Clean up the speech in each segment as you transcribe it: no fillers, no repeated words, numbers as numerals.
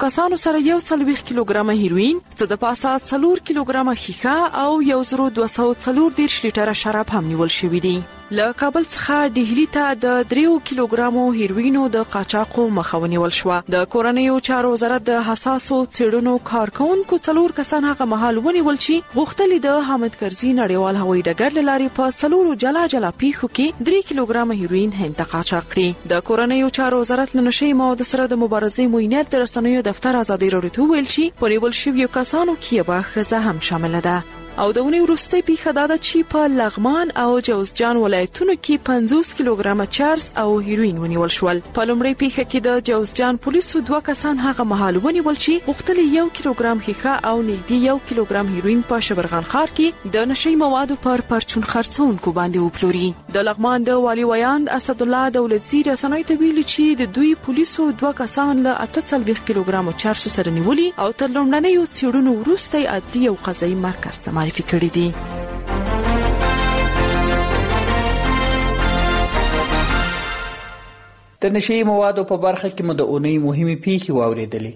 کسانو سره 140 کیلوګرامه هیروین، څه د پاسه 4 کیلوګرامه ښیښه او 1240 لیټره شراب هم نیول شوي دي. له کابل څخه ډهلي ته د 3 کیلوګرامو هیروینو د قاچاقو مخه ونیول شوه. د کورنیو چارو وزارت د حساسو څېړنو کارکونکو 4 کسان هغه مهال ونیول چې غوښتل د حامد کرزي نړیوال هوایي ډګر له لارې په 4 جلا جلا پیښو کې 3 کیلوګرامه هیروین هند ته قاچاق کړي. د کورنیو چارو وزارت له نشي موادو سره د مبارزې موینت د رسنیو دفتر ازادي راډیو ته ویل چې په نیول شویو کسانو کې یوه ښځه هم شامله ده. او د ونې وروستۍ پیښه دا ده چې په لغمان او جوزجان ولایتونو کې 50 کیلوګرامه چرس او هیروین ونیول شول. په لومړۍ پیښه کې د جوزجان پولیسو 2 کسان هغه مهال ونیول چې غوښتل 1 کیلوګرام ښیښه او نږدې 1 کیلوګرام هیروین په شبرغان ښار کې د نشي موادو پر پرچون خرڅونکو باندې وپلوري. د لغمان د والي ویاند اسد الله دولتزی رسنیو ته ویلي چې د دوی پولیسو 2 کسان له 48 کیلوګرامو چرس سره نیولي او تر لومړنیو څېړنو وروسته عدلي او قضایي مرکز ته معرفي کړي دي. د نشي موادو په برخه کې مو د اونۍ مهمه پیښې واوریدلې.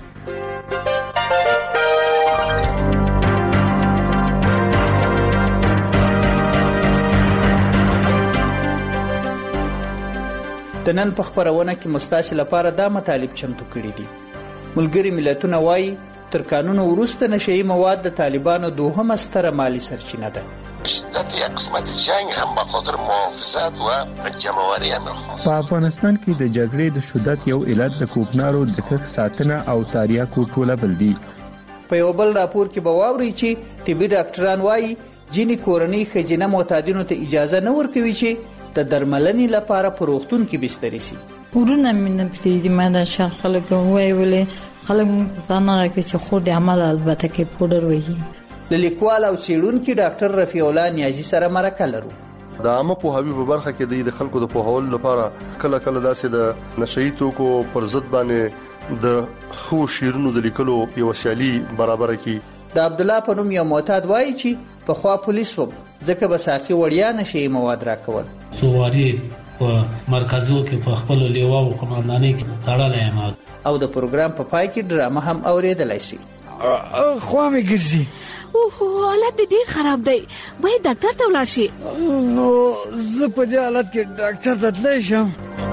د نن په خبرونه کې مستاسي لپاره دا مطالب چمتو کړي دي. ملګری ملتونه وايي تر قانون وروسته نشي مواد د طالبانو دوهمه ستره مالی سرچینه ده. شدت یک قسمت جنگ هم به خاطر محافظت و جمعواری هم خاص. په افغانستان کې د جګړې د شدت یو علت د کوکنارو د کښ ساتنه او تاریاکو ټولول دي. په یو بل راپور کې به واوري چې طبي ډاکټران وايي ځینې کورنۍ ښځینه معتادینو ته اجازه نه ورکوي چې د درملنې لپاره په روغتون کې بستر شي. ورونه مینه پدې ما د شان خلک وایولې خلک ځان راکړي چې خو د عمل البته کې پودر وایي. لیکوال او څېړونکي ډاکټر رفیع الله نیازي سره مرکه لرو. د عامه پوهاوي په برخه کې د خلکو د پوهاول لپاره کله کله داسې د نشئی توکو پر ضد باندې د خو شیرونو د لیکلو یو سیالي برابر کی. د عبد الله په نوم یو معتاد وایي چې په خوا پولیس و ځکه به ساقي وړیا نشئی مواد راکول. سواری په مرکزو کې په خپل لیوا او قومندانۍ کې تړلې ما او د پروګرام په پای کې ډرامه هم اوریدلای شي. خو مې ګرځي. اوه حالت ډیر خراب دی. باید ډاکټر ته ولاړ شي. نو زه په دې حالت کې ډاکټر ته تللی شم.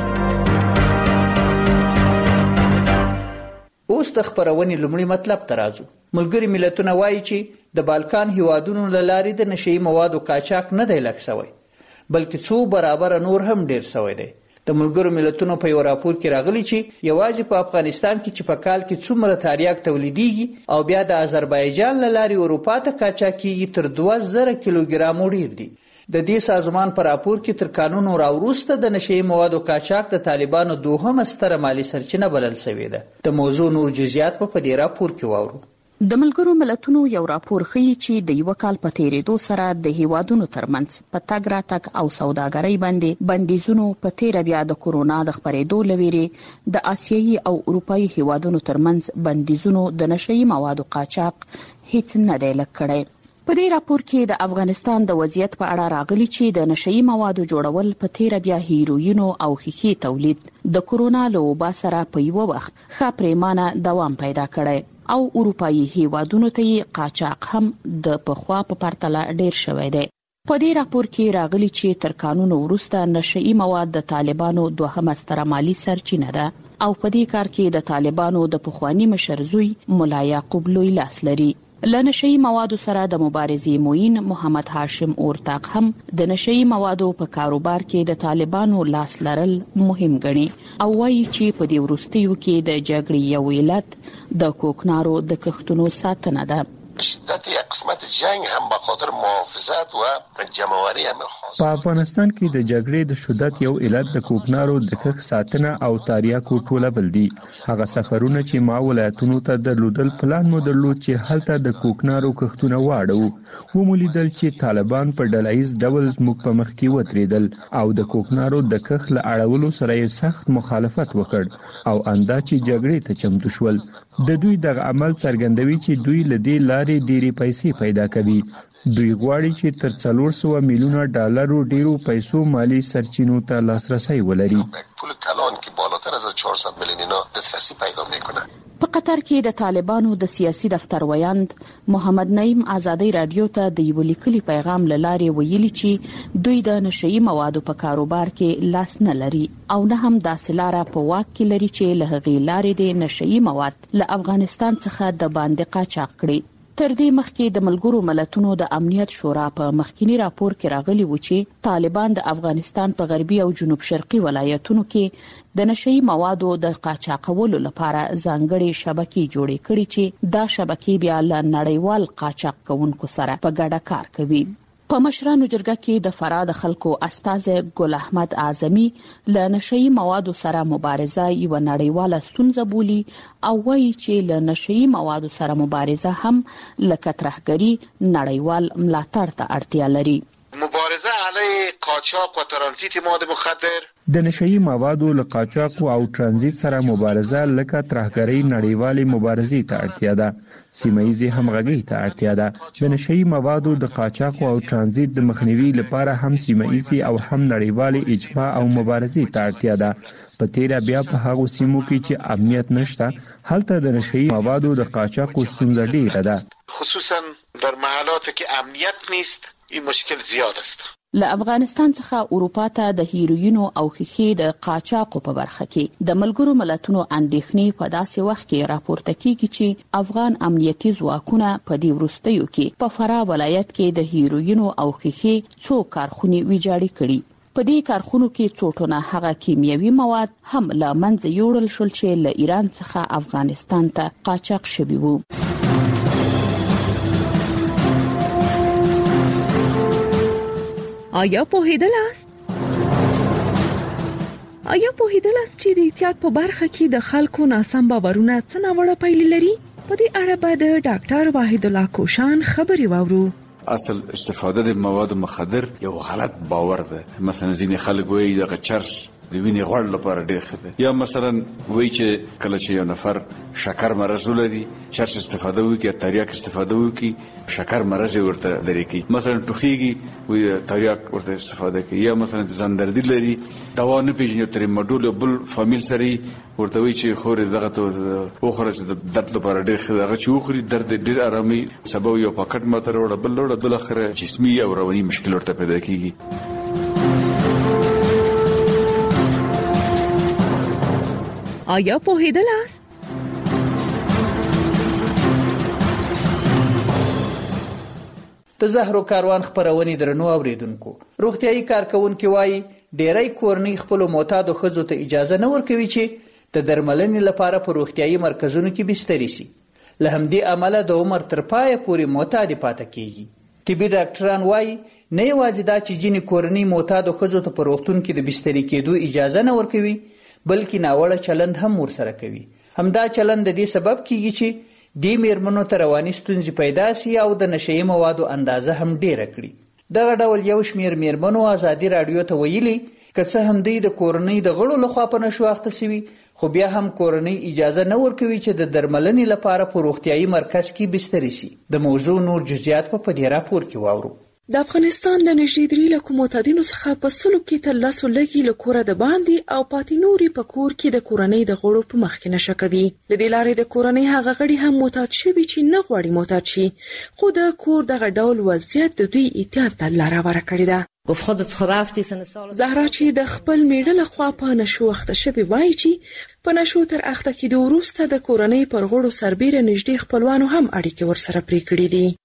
اوس د خبرونې لومړی مطلب ته راځو. ملګری ملتونه وایي چې د بالکان هیوادونو له لارې د نشئی موادو قاچاق نه دی لږ شوی بلکې څو برابر نور هم ډیر شوی دی. د ملګرو ملتونو په یو راپور کې راغلی چې یوازې په افغانستان کې چې په کال کې څومره تریاک تولیدېږي او بیا د آذربایجان له لارې اروپا ته قاچاق کېږي تر 2000 کیلوګرامو ډیر دي. د دې سازمان په راپور کې تر قانون راوروسته د نشئی موادو قاچاق د طالبانو دوهمه ستره مالی سرچینه بلل شوې ده. د موضوع نور جزئیات په دې راپور کې واورو. د ملګرو ملتونو یو راپور ښیي چې د یو کال په تیریدو سره د هیوادونو ترمنځ په تګ راتګ او سوداګرۍ باندې بندیزونو په تیر بیا د کورونا د خپرېدو لویري د آسیایي او اروپایي هیوادونو ترمنځ بندیزونو د نشئی موادو قاچاق هیڅ نه دی لږ کړی. په دې راپور کې د افغانستان د وضعیت په اړه راغلي چې د نشئی موادو جوړول په تیر بیا هیروینو او ښیښې تولید د کورونا له وبا سره په یو وخت ښه پریمانه دوام پیدا کړی او اروپایي هیوادونو ته قاچاق هم د پخوا په پرتله ډیر شوی دی. په دې راپور کې راغلي چې تر قانون وروسته نشئی مواد د طالبانو دوهمه ستره مالی سرچینه ده او په دې کار کې د طالبانو د پخوانی مشر زوی مولا یعقوب لوی لاس لري. له نشئی موادو سره د مبارزې موین محمد هاشم اورتاق هم د نشئی موادو په کاروبار کې د طالبانو لاس لرل مهم ګڼي او وایي چې په دې وروستیو کې د جګړې یو علت د کوکنارو د کښتونو ساتنه ده. شدت یک قسمت جنگ هم به خاطر محافظت و جمعواری هم خاص. په افغانستان کې د جګړې د شدت یو علت د کوکنارو د کښ ساتنه او تاریاکو ټولول دي. هغه سفرونه چې ما ولایتونو ته درلودل پلان مو درلود چې هلته د کوکنارو کښتونه واړو ومولیدل چې طالبان په ډلهییز ډول زموږ په مخ کې ودرېدل او د کوکنارو د کښ له اړولو سره یې سخت مخالفت وکړ او اندا چې جګړې ته چمتو شول. د دوی دغه عمل څرګندوي چې دوی له دې لارې ډېرې پیسې پیدا کوي. دوی غواړي چې تر 400 میلیونه ډالرو ډیرو پیسو مالی سرچینو ته لاسرسي ولري. پول کلان که بالاتر از 1400 میلیون اینا دسترسی پیدا میکنه. په قطر کې د طالبانو د سیاسي دفتر ویاند محمد نعیم آزادۍ رادیو ته د یو لیکلي پیغام لاره ویلي چې دوی د نشئی موادو په کاروبار کې لاس نه لري او نه هم داسې لاره په واک کې لري چې له هغې لارې د نشئی مواد له افغانستان څخه د باندې قاچاق کړي. تر دې مخکې د ملګرو ملتونو د امنیت شورا په مخکینی راپور کې راغلي و چې طالبان د افغانستان په غربي او جنوب شرقي ولایتونو کې د نشئی موادو د قاچاقولو لپاره ځانګړي شبکې جوړې کړې چې دا شبکې بیا له نړیوال قاچاق کوونکو سره په ګډه کار کوي. په مشرانو جرګه کې د فراد خلکو استاذ ګل احمد اعظمي له نشئی موادو سره مبارزه یو نړیواله ستونزه بولي او وایي چې له نشئی موادو سره مبارزه هم لکه ترهګري نړیوال ملاتړ ته اړتیا لري. مبارزه علیه قاچاق و ترانزیت مواد مخدر د نشئی موادو له قاچاق او ترانزیت سره مبارزه لکه ترهګري نړیوالې مبارزې ته اړتیا ده. سیمایي همغږي ته اړتیا ده. د نشئی موادو د قاچاق او ترانزیت د مخنیوي لپاره هم سیمایي او هم نړیوالې اجماع او مبارزې ته اړتیا ده. په تیر بیا په هغه سیمو کې چې امنیت نشته هلته د نشئی موادو د قاچاق ستونزه ډیره ده. خصوصا در محلات که امنیت نیست این مشکل زیاد است. له افغانستان څخه اروپا ته د هیروینو او خښې د قاچاقو په برخه کې د ملګرو ملتونو اندېښنې په داسې وخت کې راپورته کیږي چې افغان امنیتي ځواکونه په دې وروستیو کې په فرا ولایت کې د هیروینو او خښې څو کارخونې ویجاړې کړي. په دې کارخونو کې څو ټنه هغه کیمیاوي مواد هم له منځه یوړل شول چې له ایران څخه افغانستان ته قاچاق شوي وو. آیا پوهیدلاست چې د احتیاط په برخه کې د خلکو ناسم باورونه څه ناوړه پایلې لري؟ په دې اړه به د ډاکټر واحد الله کوشان خبري واورو. اصل استفاده د مواد مخدر یو غلط باور ده. مثلا ځینې خلک وایي دغه چرس د وینې غوړ لپاره ډېر ښه دی، یا مثلا وایي چې کله چې یو نفر شکر مرض ولري چرس استفاده وکړي یا تریاک استفاده وکړي شکر مرض ورته لري کوي. مثلا ټوخیږي وایي تریاک ورته استفاده کوي، یا مثلا ځان دردي لري دوا نه پیژني تریماډول بل فامیل سره ورته وایي چې خوري دغه ته وخوره چې د درد لپاره ډېر ښه دغه چې وخوري درد ډېر آرامي سبب یو پاکټ ماته وروړه بل وروړه بالاخره جسمي او رواني مشکل ورته پیدا کیږي. آیا پوهیدلاست؟ د زهرو کاروان خبرونې درنو اوریدونکو، روغتيایي کارکونکو وایي ډېری کورنۍ خپل معتادو ښځو ته اجازه نه ورکوي چې د درملنې لپاره په روغتيایي مرکزونو کې بستري شي. له همدې امله د عمر تر پایه پورې معتاد پاتې کیږي. طبي ډاکټران وایي نه یوازې دا چې ځینې کورنۍ معتادو ښځو ته په روغتون کې د بستري کېدو اجازه نه ورکوي بلکې ناوړه چلند هم ورسره کوي. همدا چلند د دې سبب کیږي چې دې میرمنو ته رواني ستونزې پیدا سي او د نشئی موادو اندازه هم ډیره کړي. دغه ډول یو شمیر میرمنو آزادي رادیو ته ویلي که څه هم دوی د کورنۍ د غړو لخوا په نشو اخته سوي خو بیا هم کورنۍ اجازه نه ورکوي چې د درملنې لپاره په روغتيایي مرکز کې بستري سي. د موضوع نور جزئیات په دې راپور کې واورو. د افغانستان د نږدې 3 لکه معتادینو څخه په سلو کې تر 10 لږی له کوره د باندې او پاتې نوري په کور کې د کورنۍ د غړو په مخ کې نشه کوي. د دې لارې د کورنۍ هغه غړي هم معتاد شوي چې نه غواړي معتاد شي، خو د کور دغه ډول وضعیت د دوی احتیاط ته لاره ورکړې ده. زهرا چې د خپل میړه له خوا په نشو اخته شوې وایي چې په نشو تر اخته کېدو وروسته د کورنۍ پر غړو سربېره نږدې خپلوانو هم اړیکې ورسره پرې کړې دي.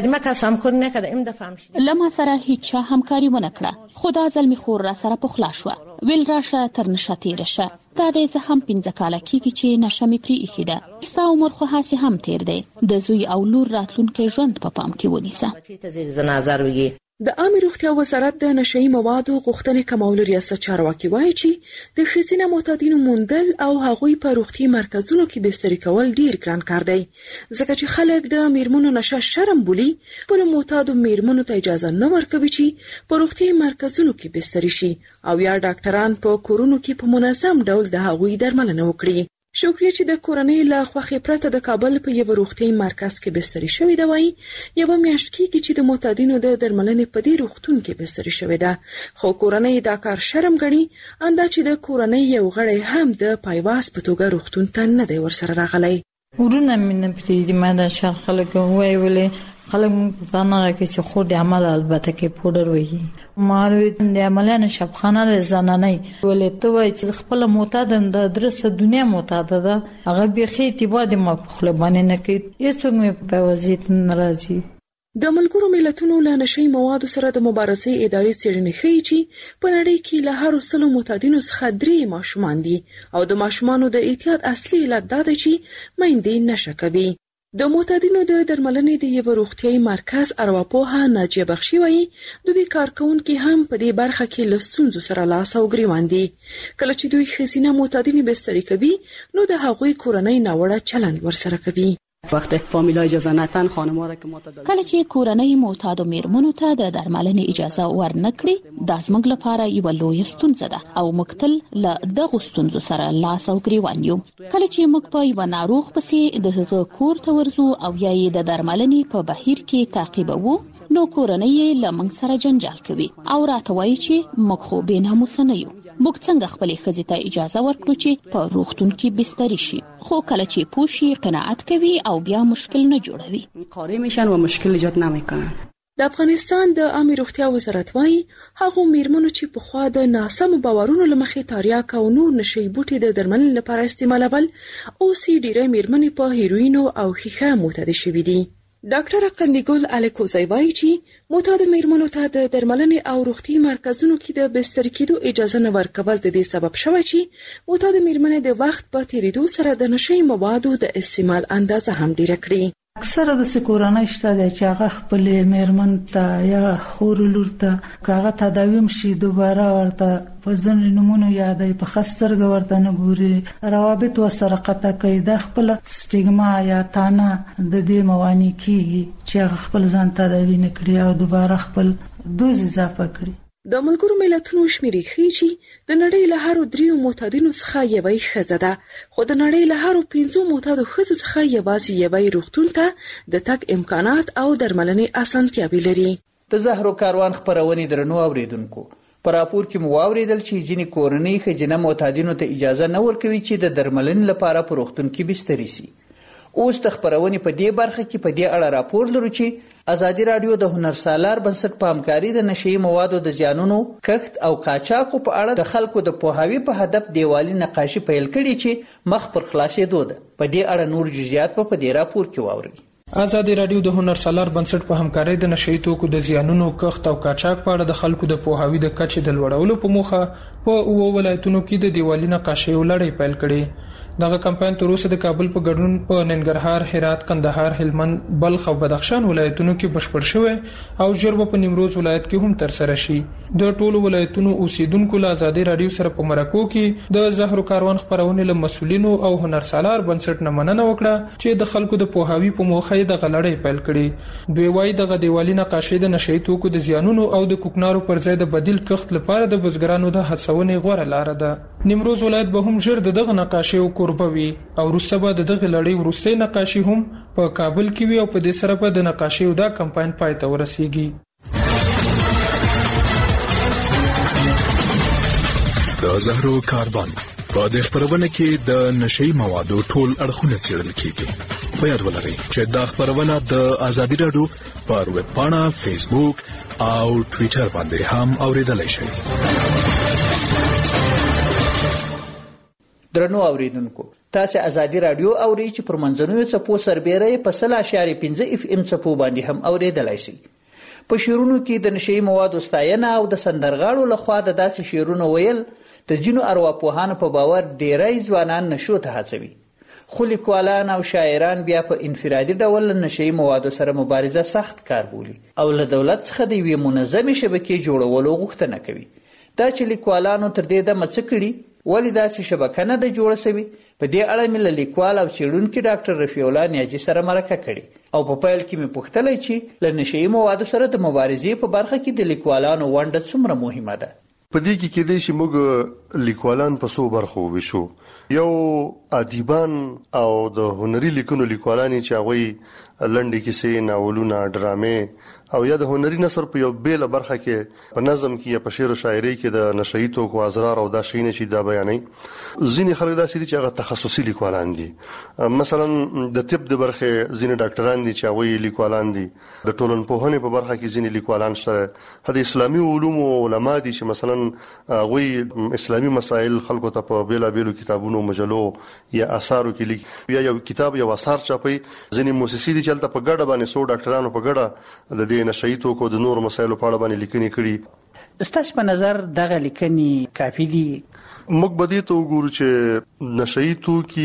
لما سره هیڅ همکاري ونه کړه، خو دا ځل می خور را سره پخلا شو. ویل راشه تر نشه تیر شه. دا د زه هم 15 کاله کېږي چې نشه می پرې ایښې ده. ستا عمر خو هاسې هم تیر دی. د زوی او لور راتلونکي ژوند په پام کې ونیسه. د عامه روغتیا وزارت د نشئی موادو غوښتنې کمولو ریاست چارواکي وایي چې د ښځینه معتادینو موندل او هغوی په روغتي مرکزونو کې بستري کول ډیر ګران کار دی، ځکه چې خلک د میرمنو نشه شرم بولي. بل معتادو میرمنو ته اجازه نه ورکوي چې په روغتي مرکزونو کې بستري شي او یا ډاکټران په کورونو کې په منظم ډول د هغوی درملنه وکړي. شکریه چې د کورنۍ له خوښې پرته د کابل په یو روغتیايي مرکز کې بستري شوې ده. وایي یو میاشت کېږي چې د معتادینو د درملنې په دې روغتون کې بستري شوې ده، خو کورنۍ دا کار شرم ګڼي اندا چې د کورنۍ یو غړی هم د پایواز په توګه روغتون ته نه دی ورسره راغلی. ورونه مینه پرې د ماده شر خلک وایي ولې خلک ځان راکې چې خو د عمل البته کې پودر وایي ماروي د عملانه شبخانه زنانه ولې ته وایي چې خپل معتاد د درسه دنیا معتاد ده هغه به خې اتباع د مخله باندې نه کوي هیڅ مې په وضعیت ناراضي. د ملګرو ملتونو له نشي موادو سره د مبارزې ادارې څېړنې ښیي چې په نړۍ کې له هر 100 معتادینو څخه 3 ماشومان دي او د ماشومانو د اعتیاد اصلي علت دا دی چې میندې نشه کوي. د معتادینو د درملنې د یو روغتیايي مرکز ارواپوها ناجیه بخشي وایي د دوی کارکونکي هم په دې برخه کې له ستونزو سره لاس او ګریوان دي. کله چې دوی ښځینه معتادینې بستري کوي نو د هغوی کورنۍ ناوړه چلند ورسره کوي. وقتی فامیلا اجازه نتن خانم‌ها را که معتاد کله چې کورنۍ معتاد میرمنو ته د درملنې اجازه ورنکړي دا زموږ لپاره یو لوی ستونزه ده او مقتل له دغه ستونزو سره لاس او ګریوان یو. کله چې موږ په یو ناروغ پسې د هغه کور ته ورځو او یا یې د درملنې په بهیر کې تعقیبوو نو کورنۍ یې له موږ سره جنجال کوي او راته وایي چې موږ خو بې ناموسه نه یو. موږ څنګه خپلې ښځې ته اجازه ورکړو چې په روغتون کې بستري شي، خو کله چې پوه شي قناعت کوي او بیا مشکل نه جوړوي. قانع میشن و مشکل ایجاد نمیکنن. د افغانستان د عامه روغتیا وزارت وايي هغه میرمنو چې په خوا د ناسم باورونو لمخې تاریاک او نور نشي بوټي د درملنې لپاره استعمالول او سي ډیره میرمنې په هیروینو او خیخه معتاد شوي دي. ډاکټر قندیګل الیکوزای وایي چې معتاد میرمنو ته د درملنې او روغتي مرکزونو کې د بستر کېدو اجازه نه ورکول د دې سبب شوی چې معتاد میرمنې د وخت په تیریدو سره د نشي موادو د استعمال اندازه هم ډیره کړي. اکثره د کورنۍ شته چې هغه خپل میرمن ته یا خور لور ته کاغه تداویم شي دوباره ورته په ځینو نمونه یادای په خسترګ ورته نه ګوري روابط وسره قطع کوي. د خپل سټیګما یا تانه د دې موانع کیږي چې هغه خپل ځان تداوی نه کړي او دوباره خپل دوز اضافه کړي. د ملګرو ملتونو شمیرې ښیي چې د نړۍ له هر 3 معتادینو څخه یوې ښځه ده، خو د نړۍ له هر 5 معتادو ښځو څخه یوازې یوې روغتون ته د تګ امکانات او درملنې اسانتیاوې لري. د زهرو کاروان خبرونې درنو اوریدونکو په راپور کې مو واوریدل چې ځینې کورنۍ ښځینه معتادینو ته اجازه نه ورکوي چې د درملنې لپاره په روغتون کې بستري شي. اوس د خبرونې په دې برخه کې په دې اړه راپور لرو چې ازادي رادیو د هنرسالار بنسټ په همکاري د نشئی موادو د زیانونو کښت او قاچاقو په اړه د خلکو د پوهاوي په هدف دیوالي نقاشي پیل کړي چې مخ پر خلاصېدو ده. په دې اړه نور جزئیات په دې راپور کې واورئ. ازادي رادیو د هنرسالار بنسټ په همکاري د نشئی توکو د زیانونو کښت او قاچاق په اړه د خلکو د پوهاوي د کچې د لوړولو په موخه په 9 ولایتونو کې د دیوالي نقاشي لړۍ پیل کړي. دغه کمپاین تر اوسه د کابل په ګډون په ننګرهار، هرات، کندهار، هلمند، بلخ او بدخشان ولایتونو کې بشپړ شوی او ژر په نیمروز ولایت کې هم تر سره شي. د ټولو ولایتونو اوسیدونکو له ازادي رادیو سره په مرکو کې د زهرو کاروان خبرونه له مسولینو او هنرسالار بنسټ نه مننه وکړه چې د خلکو د پوهاوي په موخه د غلړې پیل کړي. دوی وايي د دیوالي نقاشي د نشئی توکو د زیانونو او د کوکنارو پر ځای د بدیل کښت لپاره د بزګرانو د هڅونې غوړه لار ده. نیمروز ولایت به هم ژر دغه نقاشي او قربوي او وروسته به دغه لړۍ وروستۍ نقاشي هم په کابل کې وي او په دې سره په د نقاشي او دا کمپاین پای ته ورسیږي. د زهرو کاروان په دې خبرونه کې د نشئی موادو ټول اړخونه څېړل کیږي. په یاد ولرئ چې دا خبرونه د ازادي رادیو پر ویب پاڼه، فیسبوک او ټوئیټر باندې هم اوریدلای شئ. درنو اوریدونکو تاسو ازادي رادیو اورئ چې پر منځنوي څپو سربېره په 0.5 FM څپو باندې هم اوریدلای شئ. په شعرونو کې د نشئی موادو ستاینه او د سندرغاړو لخوا د داسې شعرونو ویل د جنو ارواپوهانو په باور ډیری ځوانان نشو ته هڅوي، خو لیکوالان او شاعران بیا په انفرادي ډول نشئی موادو سره مبارزه سخت کار بولي او له دولت څخه د یوې منظمې شبکې جوړولو غوښتنه کوي. دا چې لیکوالانو تر دې دمه څه کړي ولې داسې شبکه نه ده جوړه شوې، په دې اړه مې له لیکوال او څېړونکي ډاکټر رفیع الله نیاجي سره مرکه کړې او په پیل کې مې پوښتلی چې له نشئی موادو سره د مبارزې په برخه کې د لیکوالانو ونډه څومره مهمه ده. په دې کې کېدای شي موږ لیکوالان په څو برخو ویشو. یو ادیبان او د هنري لیکنو لیکوالان چې هغه لنډې کیسې، ناولونه، ډرامې او یا د هنري نثر په یو بیل برخه کې په نظم کې یا په شعر او شاعري کې د نشئی توکو ازرار او دا شینه چې دا بیانې. ځینې خلک داسې دي چې هغه تخصصي لیکوالان دي، مثلا د طب د برخه ځینې ډاکټران دي چې هغه لیکوالان دي، د ټولنپوهنې په برخه کې ځینې لیکوالان شته، د اسلامي علومو علما دي چې مثلا هغه اسلامي مسائل خلکو ته په بیل بیلو کتابونو، مجلو یا آثارو کې لیکي، یا یو کتاب یو آثار چاپي. ځینې مؤسسې دي چې تل په ګډه باندې 100 ډاکټرانو په ګډه د دې نشئی توکو د نور مسایلو په اړه باندې لیکنې کړي. ستاسو په نظر دغه لیکنې کافي دي؟ موږ به دې ته وګورو چې نشئی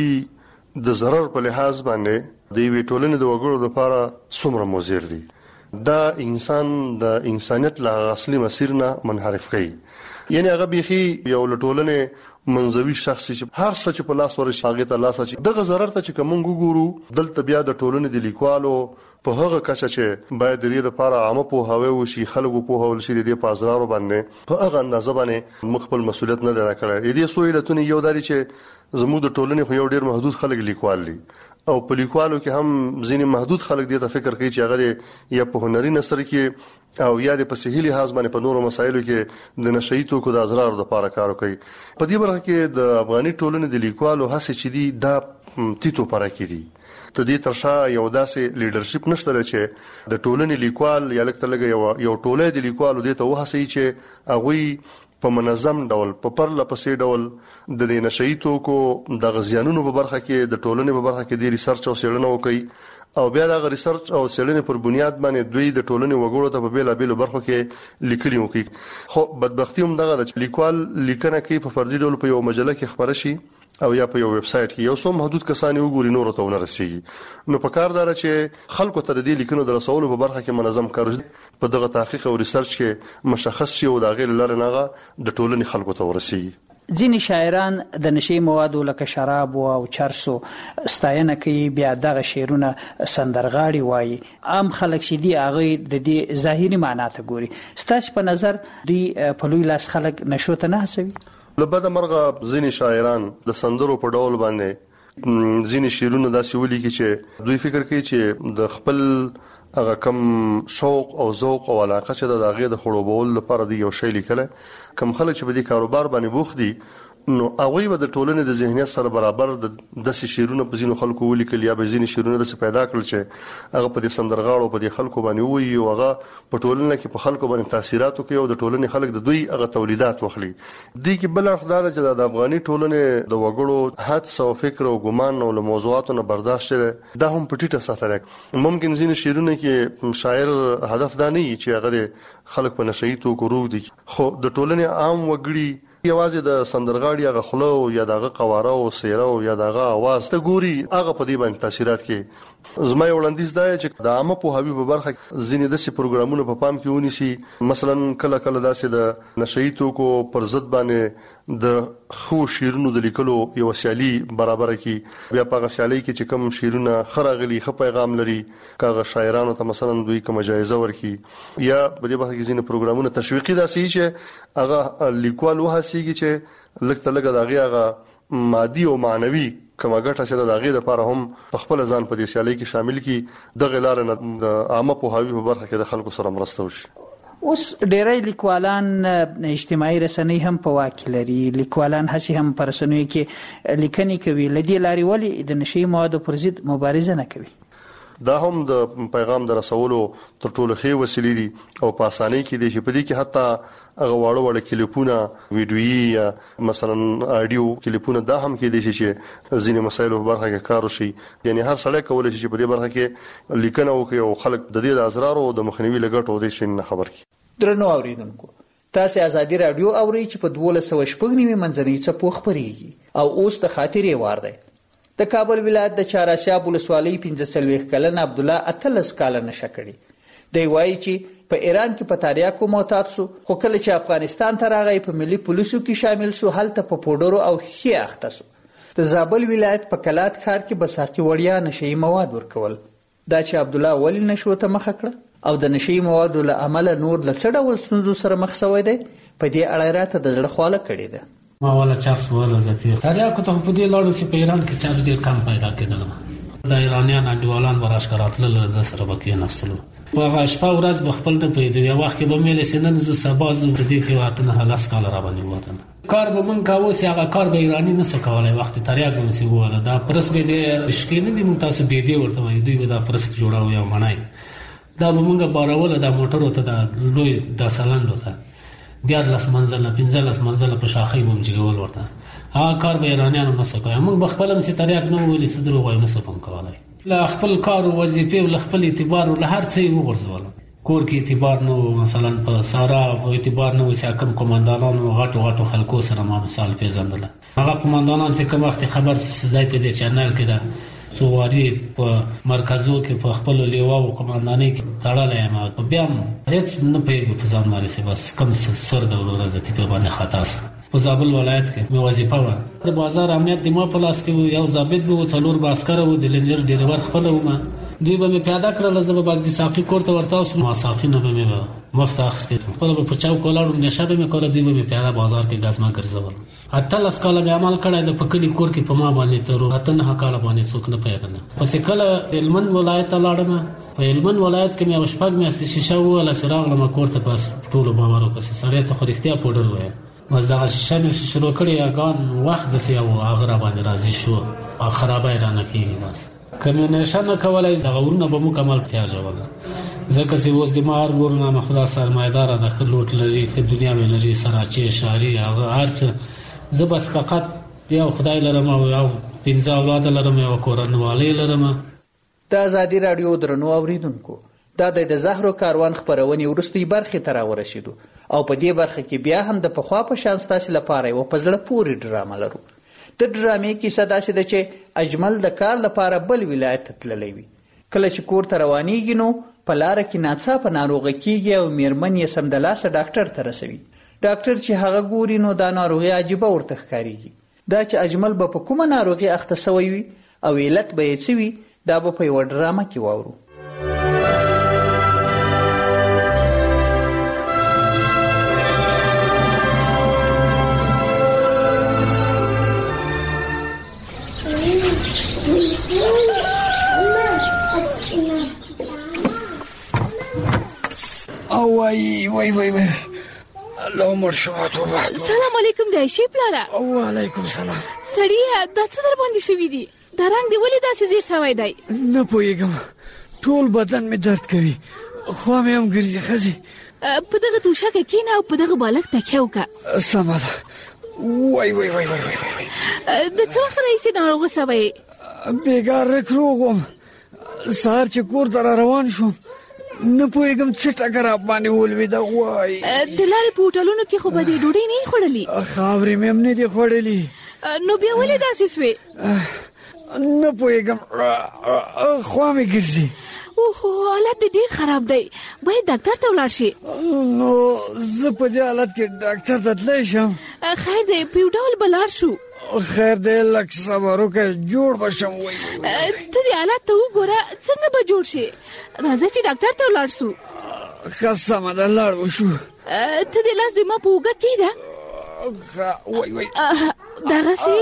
توکي د ضرر په لحاظ باندې د یوې ټولنې د وګړو لپاره څومره مضر دي. دا انسان د انسانیت له اصلي مسیر نه منحرف کوي. یعنی هغه بيخي یو لټولنه منځوي شخص چې هر څه چې په لاس ورشي هغه ته لاس چې دغه ضرر ته چې کوم ګورو دلته بیا د ټولنې د لیکوالو په هغه کچه چې باید د دې لپاره عامه په هوه وشي، خلکو په هول شي د دې په ازرارو باندې په هغه اندازه باندې مخبل مسولیت نه لري کړی. دې سویلتونه یو داري چې زموږ د ټولنې خو یو ډیر محدود خلک لیکوال دي او په لیکوالو کې هم ځینې محدود خلک دې ته فکر کوي چې هغه یا په هنري نثر کې او یا د پسهیلی لحاظ باندې په نورو مسایلو کې د نشئی توکو د ازرار لپاره کار کوي. په دې برخه کې د افغاني ټولنې د لیکوالو هڅې چې دي دا تیتو پاره کې دي. ته دې ترشا یو داسې لیډرشپ نشته چې د ټولنې لیکوال یا لکه لګي یو ټوله د لیکوالو دې ته وهڅي چې هغه په منظم ډول په پرله پسې ډول د دې نشئی توکو د غزيانونو په برخه کې د ټولنې په برخه کې د ریسرچ او څېړنه وکړي او بیا د ریسرچ او څېړنې پر بنیاد باندې دوی د ټولنې وګړو ته په بیل بیل برخو کې لیکلي وکړي. خو بدبختی هم دغه د لیکوال لیکنه کوي په فردي ډول په یو مجله کې خبره شي او یا په یو ویب سټ کې یو څو محدود کسان وګوري نور ته ونرسيږي. نو په کار دار چې خلکو ته د دې لیکنو د رسولو په برخه کې منظم کار په دغه تحقیق او ریسرچ کې مشخص شي او د غیر لاره نه د ټولنې خلکو ته ورسيږي. ځینې شاعران د نشئی موادو لکه شراب او چرسو ستاینه کوي، بیا دغه شعرونه سندرغاړي وایي. عام خلک چې دی هغه د دې ظاهري معنا ته ګوري. ستاسو په نظر دوی په لوی لاس خلک نشو ته نه هڅوي؟ لبد مرغه ځینې شاعران د سندرو په ډول باندې ځینې شعرونه داسې ولیکي چې دوی فکر کوي چې د خپل هغه کم شوق او ذوق او علاقه چې د هغه د خړوبول لپاره دی یو شی لیکل. کم خلک چې په دې کاروبار باندې بوخت دي نو هغه به د ټولنې د ذهنیت سره برابر د داسې شعرونه په ځینو خلکو ولیکل یا به ځینې شعرونه د پیدا کړل چې هغه په دې سندرغاړو په دې خلکو باندې وي او هغه په ټولنه کې په خلکو باندې تاثیرات کوي او د ټولنې خلک د دوی هغه تولیدات وخلي. دې کې بل اړخ دا چې د افغاني ټولنې د وګړو حدس او فکر او ګمان او موضوعاتو نه برداشت دا هم په ټیټه ساتل. ممکن ځینې شعرونه کې شاعر هدف دا نه چې هغه خلک په نشئی توکو روغ دي، خو د ټولنې عام وګړي یوازې د سندرغاړي هغه خلو یا دغه قواره او سیره او یا دغه आवाज ته ګوري هغه په دې باندې تاثیرات کوي. زما یو وړاندیز دی چې د عامه په هوی په برخه ځینې داسې پروګرامونه په پام کې ونیسي، مثلا کله کله داسې د نشئی توکو پر ضد باندې د خو شیرونو د لیکلو یو سیالي برابر کی، بیا په سیالي کې چې کوم شیرونه خراغلي خ پیغام لري کاغه شاعرانو ته مثلا دوی کوم جایزه ورکي یا په دې برخه کې ځینې پروګرامونه تشویقي داسې چې هغه لیکوال وهڅيږي چې لکه لګه دغه هغه مادي او معنوي کومه ګټه چې د هغه لپاره هم خپل ځان په دې سیالي کې شامل کی د غلار نه د عامه په هوی په برخه کې د خلکو سره مرسته وشي. اوس ډېری لیکوالان اجتماعي رسنۍ هم په واک لري، لیکوالان هڅه هم پر رسنیو کې لیکنې کوي، لدی لاري ولی د نشئی موادو پر ضد مبارزه نه کوي. دا هم د پیغام در رسولو تر ټولو ښه وسیلې دي او په اسانۍ کې دي چې په دې کې حتی هغه واړه کلیپونه ویډیويي یا مثلا آډیو کلیپونه دا هم کې دي چې ځینې مسایلو په برخه کې کار وشي. یعنی هر سړی کولای شي چې په دې برخه کې لیکنه وکړي او خلک د دې د ازرار او د مخنیوي لګټو د شي نه خبر کړي. درنو اوریدونکو، تاسو ازادي رادیو اورئ چې په 1290 منځنۍ څپو خبريږي او اوس د خاطرې وار دی. د کابل ولایت د چاراسیاب ولسوالۍ 45 کلن عبد الله اتلس کال نشه کړي. دی وایي چې په ایران کې په تاریاکو معتاد سو، خو کله چې افغانستان ته راغی په ملي پولیسو کې شامل سو، هلته په پودرو او خې اخته سو. د زابل ولایت په کلات ښار کې بساقي وړیا نشئی مواد ورکول. دا چې عبد الله ولې نشو ته مخ کړ او د نشئی موادو له عمله نور له څه ډول ستونزو سره مخ شوی دی، په دې اړه راته د زړه خواله کړې ده. ما ولا چارس ولا زتی تریاکو ته په دې لاړو چې په ایران کې چارج ډیر کم پیدا کېدل. د ایرانیان انډیوالان وراشکراتل له سره بکې نستلو په هغه شپه ورځ بخپل د پیدا یو وخت کې به مې لسنن زو سباز نو دې کې واتنه هلاس کال را باندې وطن کار به مونږ کاوه چې هغه کار به ایرانی نه سو کولای وخت تریاک به سي وله دا پرس به دې شکې نه دي مونږ تاسو به دې ورته وایي دوی دا پرس جوړاو یو منای دا به مونږ بارول دا موټر ته دا لوی دا سلند وته ډیر لاس منزل نه 15 منزل په شاخې بوم جوړول ورته هغه کار به ایرانیانو نه سو کوي مونږ بخپل هم سي تریاک نه ویلې صدر وایي نه سو پم کولای لا خپل کار او وظیفه او خپل اعتبار او هر څه وګرځول کور کې اعتبار نو مثلا په سارا او اعتبار نو چې کوم قومندانانو غټو خلکو سره ما مثال پیژندل هغه قومندانان چې کوم وخت خبر سزای په دې چینل کې دا سواری په مرکزو کې په خپل لیوا او قومندانۍ کې تړلې ما په بیا هیڅ نه پیږي په ځان باندې بس کم سر د ورځې په باندې خطا په زابل ولایت کې مې وظیفه و د بازار امنیت د ما په لاس کې یو ضابط به څلور باسکر و د لنجر ډیلیور خپل و ما دوی به مې پیاده کړل زه به بس د ساقي کورته ورته اوس ما ساقي نه به مې مفت اخستې خپل په چاو کولاړو نشه به مې کوله دوی به مې پیاده بازار کې غزما ګرځول اته لاس کاله به عمل کړی د پکلی کور کې په ما باندې تر اته نه کاله باندې څوک نه پیدا نه پس کله هلمند ولایت لاړم په هلمند ولایت کې مې شپږ میاشتې شیشه ولا سراغ لمه کورته بس ټولو باور وکړ سره ته خو اختیار پودر وای مزدغه شیشه شروع کړی اګان وخت د سیاو اغرا باندې راځي شو خرابای را نه کیږي بس کمینیشن کولای زغورونه به مکمل احتیاج ولا ځکه چې اوس د مار ورونه مخلا سرمایدار د خلوت لري په دنیا کې لري سراچې شاری هغه ارڅ زه بس فقط یو خدای لرم او یو 15 اولاد لرم یو کورنوالي لرم. د ازادي رادیو درنو اوریدونکو دا د زهرو کاروان خبرونې ورستۍ برخې ته راورسېدو او په دې برخه کې بیا هم د پخوا په شان ستاسو لپاره یو په زړه پورې ډرامه لرو. د ډرامې کیسه داسې ده چې اجمل د کار لپاره بل ولایت ته تللی وي. کله چې کور ته روانېږي نو په لاره کې ناڅاپه ناروغه کیږي او میرمن یې سمدلاسه ډاکټر ته رسوي. ډاکټر چې هغه ګوري نو دا ناروغي عجیبه ورته ښکارېږي. دا چې اجمل به په کومه ناروغي اخته سوی وي او علت به یې څه وي دا به په یوه ډرامه کې واورو. وای الله مرشوه توبه. سلام علیکم دایشی پلاره. وعلیکم سلام. سړی دا څه در باندې شوی دی؟ دا رنګ دی ولې داسې زیړ شوی دی؟ نه پوهېږم ټول بدن مې درد کوي خوا مې هم ګرځي ښځې. په دغه توشکه کښېنه او په دغه بالښت تکیه وکړه. سمه ده. وای د څه وخت راهیسې ناروغه شوی یې؟ بېګار رک روغ وم سهار چې کور ته را روان شوم نه پوهېږم څه ټکر باندې ولوېده. وای د لارې په هوټلونو کې خو به دې ډوډۍ نه یې خوړلې؟ خاورې مې هم نه دي خوړلې. نو بیا ولې داسې سوې؟ نه پوهېږم خوا مې ګرځي. اوهو حالت دې ډېر خراب دی باید ډاکټر ته ولاړ شي. نو زه په دې حالت کې ډاکټر ته تللی شم؟ خیر دی په یو ډول به لاړ شو. خیر دی لږ صبر وکړه جوړ به شم. ته دې حالت ته وګوره څنګه به جوړ شي. راځه چې ډاکټر ته ولاړ شو. ښه سمه ده لاړ وشو. ته دې لاس دې ما په اوږه کېږده دغسې.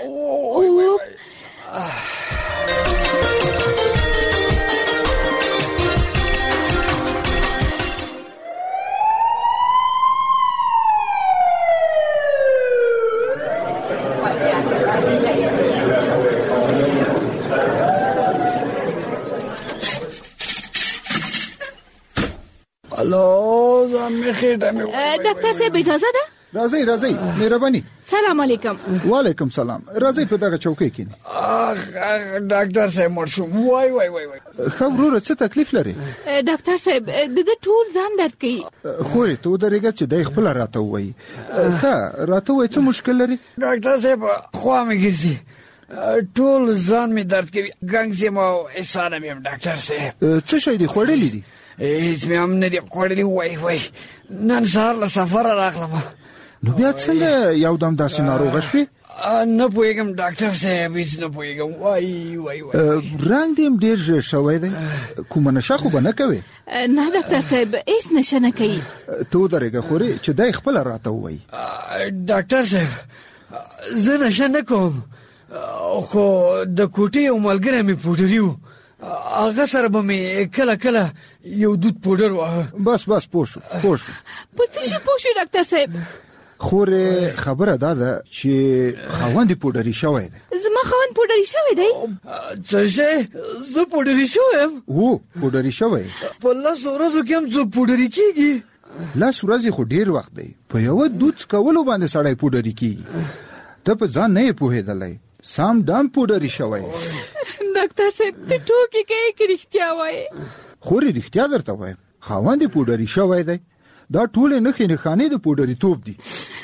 ډاکټر صاحب اجازه ده؟ راځئ مهرباني. سلام علیکم. وعلیکم سلام. راځئ په دغه چوکۍ کښېنئ. ډاکټر صاحب مړ شوم. وای ښه وروره څه تکلیف لري؟ ډاکټر صاحب د ټول ځان درد کوي. خورې ته ودرېږه چې دی خپله راته ووایي. ښه راته ووایي څه مشکل لري؟ ډاکټر صاحب خوا مې ګرځي ټول ځان مې درد کوي ګنګس یم او احسانه مې یم. ډاکټر صاحب څه شی دې خوړلی دي؟ هیڅ مې هم نه دي خوړلي. وای نن سهار له سفره راغلم. نو بیا څنګه یو دم داسې ناروغه شوې؟ نه پوهېږم ډاکټر صاحب هېڅ نه پوهېږم وای رنګ دې هم ډېر ژر شوی دی کومه نشه خو به نه کوې نه ډاکټر صاحب هېڅ نشه نه کوي ته ودرېږه خورې چې دی خپله راته ووایي ډاکټر صاحب زه نشه نه کوم خو د کوټې یو ملګری مې پوډري و هغه سره به مې کله کله یو دود پوډر واهه بس پوه شو په څه شي پوه شو ډاکټر صاحب خورې خبره دا ده چې خاوند پوډري شوی دی زما خاوند پوډري شوی دی څه شی زه پوډري شوم هو پوډري شوی په 10 ورځو کې هم څوک پوډري کېږي 10 ورځې خو ډېر وخت دی په یو دود څکولو باندې سړی پوډري کېږي ته په ځان نه یې پوهېدلی سام دام پوډري شوی ډاکټر صاحب ته ټوکې کوې که رښتیا وایې خورې رښتیا درته وایم خاوند پوډري شوی دی دا ټولې نښې نښانې د پوډري توب دي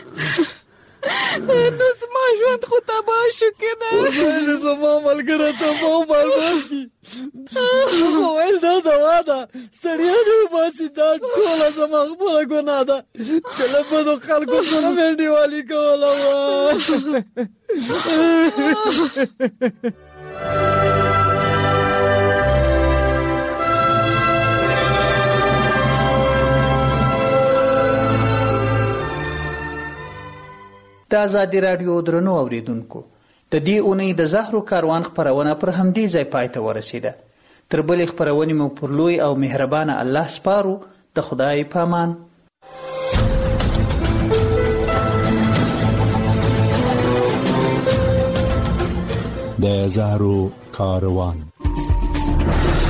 نو زما ژوند خو تباه شو که نه خدای زما ملګری تباه و برباد کړي خو ویل دا دوا ده ستړیا دې وباسي دا ټوله زما خپله ګناه ده چې له بدو خلکو سره مې انډیوالي کوله وه د ازادي راډیو درنو اوریدونکو د دې اونۍ د زهرو کاروان خپرونه پر همدې ځای پای ته ورسېده تر بلې خپرونې مو پر لوی او مهربانه الله سپارو د خدای په امان د زهرو کاروان